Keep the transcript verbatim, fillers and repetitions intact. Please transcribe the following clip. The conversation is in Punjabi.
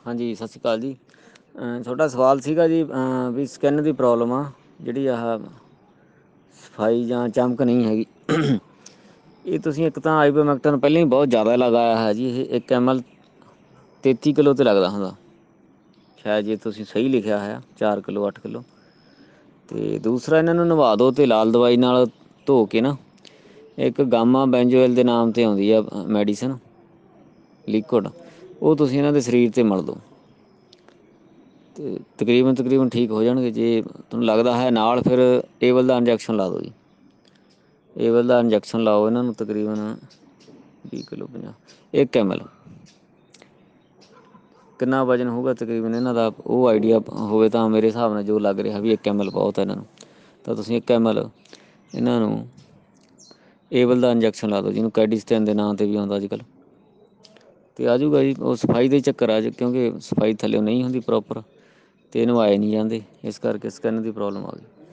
ਹਾਂਜੀ ਸਤਿ ਸ਼੍ਰੀ ਅਕਾਲ ਜੀ। ਤੁਹਾਡਾ ਸਵਾਲ ਸੀਗਾ ਜੀ ਵੀ ਸਕਿੰਨ ਦੀ ਪ੍ਰੋਬਲਮ ਆ ਜਿਹੜੀ ਆਹ ਸਫਾਈ ਜਾਂ ਚਮਕ ਨਹੀਂ ਹੈਗੀ। ਇਹ ਤੁਸੀਂ ਇੱਕ ਤਾਂ ਆਈਬੋਮੈਕਟਨ ਪਹਿਲਾਂ ਹੀ ਬਹੁਤ ਜ਼ਿਆਦਾ ਲਗਾਇਆ ਹੈ ਜੀ। ਇਹ ਇੱਕ ਐਮ ਐਲ ਤੇਤੀ ਕਿੱਲੋ 'ਤੇ ਲੱਗਦਾ ਹੁੰਦਾ ਸ਼ਾਇਦ ਜੇ ਤੁਸੀਂ ਸਹੀ ਲਿਖਿਆ ਹੋਇਆ ਚਾਰ ਕਿੱਲੋ ਅੱਠ ਕਿੱਲੋ। ਅਤੇ ਦੂਸਰਾ ਇਹਨਾਂ ਨੂੰ ਨਵਾ ਦਿਉ ਅਤੇ ਲਾਲ ਦਵਾਈ ਨਾਲ ਧੋ ਕੇ ਨਾ ਇੱਕ ਗਾਮਾ ਬੈਨਜੋਇਲ ਦੇ ਨਾਮ 'ਤੇ ਆਉਂਦੀ ਆ ਮੈਡੀਸਨ ਲਿਕੁਡ, ਉਹ ਤੁਸੀਂ ਇਹਨਾਂ ਦੇ ਸਰੀਰ 'ਤੇ ਮਲ ਦਿਉ ਅਤੇ ਤਕਰੀਬਨ ਤਕਰੀਬਨ ਠੀਕ ਹੋ ਜਾਣਗੇ। ਜੇ ਤੁਹਾਨੂੰ ਲੱਗਦਾ ਹੈ ਨਾਲ ਫਿਰ ਏਵਲ ਦਾ ਇੰਜੈਕਸ਼ਨ ਲਾ ਦਿਉ ਜੀ। ਏਵਲ ਦਾ ਇੰਜੈਕਸ਼ਨ ਲਾਓ ਇਹਨਾਂ ਨੂੰ ਤਕਰੀਬਨ ਵੀਹ ਕਿੱਲੋ ਪੰਜਾਹ ਇੱਕ ਐਮ ਐਲ ਕਿੰਨਾ ਵਜਨ ਹੋਊਗਾ ਤਕਰੀਬਨ ਇਹਨਾਂ ਦਾ ਉਹ ਆਈਡੀਆ ਹੋਵੇ ਤਾਂ ਮੇਰੇ ਹਿਸਾਬ ਨਾਲ ਜੋ ਲੱਗ ਰਿਹਾ ਵੀ ਇੱਕ ਐਮ ਐਲ ਬਹੁਤ ਹੈ ਇਹਨਾਂ ਨੂੰ। ਤਾਂ ਤੁਸੀਂ ਇੱਕ ਐਮ ਐਲ ਇਹਨਾਂ ਨੂੰ ਏਵਲ ਦਾ ਇੰਜੈਕਸ਼ਨ ਲਾ ਦਿਉ ਜਿਹਨੂੰ ਕੈਡੀਸਟੈਨ ਦੇ ਨਾਂ 'ਤੇ ਵੀ ਆਉਂਦਾ ਅੱਜ ਕੱਲ੍ਹ। ਅਤੇ ਆਜੂਗਾ ਜੀ। ਉਹ ਸਫਾਈ ਦੇ ਚੱਕਰ ਆ ਜ ਕਿਉਂਕਿ ਸਫਾਈ ਥੱਲਿਓ ਨਹੀਂ ਹੁੰਦੀ ਪ੍ਰੋਪਰ ਅਤੇ ਨਵਾਏ ਨਹੀਂ ਜਾਂਦੇ ਇਸ ਕਰਕੇ ਸਕਿੰਨ ਦੀ ਪ੍ਰੋਬਲਮ ਆ ਗਈ।